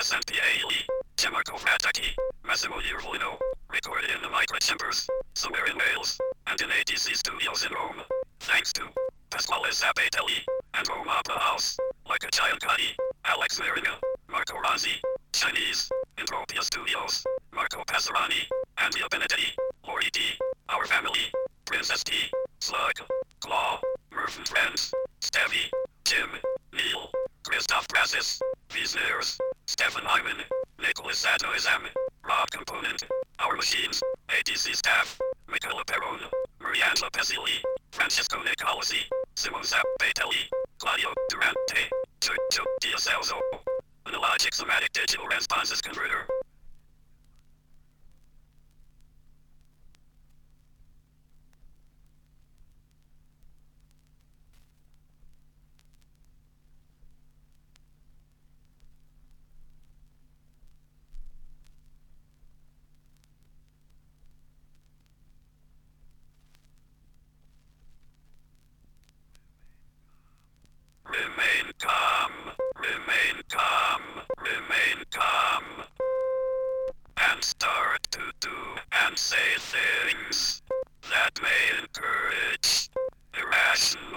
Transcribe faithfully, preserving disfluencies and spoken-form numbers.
S N P A L E, Timarco Rataki, Massimo Iervolino, recorded in the microchambers, somewhere in Wales, and in A T C Studios in Rome. Thanks to Pasquale Zapatelli, and Rome Opera House, like a giant Cuddy, Alex Marina, Marco Ronzi, Chinese, Entropia Studios, Marco Passarani, Andrea Benedetti, Lori D, Our Family, Princess D, Slug, Claw, Murphy Friends, Stevie, Jim, Neil, Christoph Brassis, Wiesners, Stefan Hyman, Nicholas Satoizam, Rob Component, Our Machines, A T C Staff, Michaela Perron, Mariangela Pezzilli, Francesco Nicolasi, Simone Zappatelli, Claudio Durante, Sergio Diacelso, Analogic Somatic Digital Responses Converter. Remain calm, remain calm, remain calm, and start to do and say things that may encourage irrational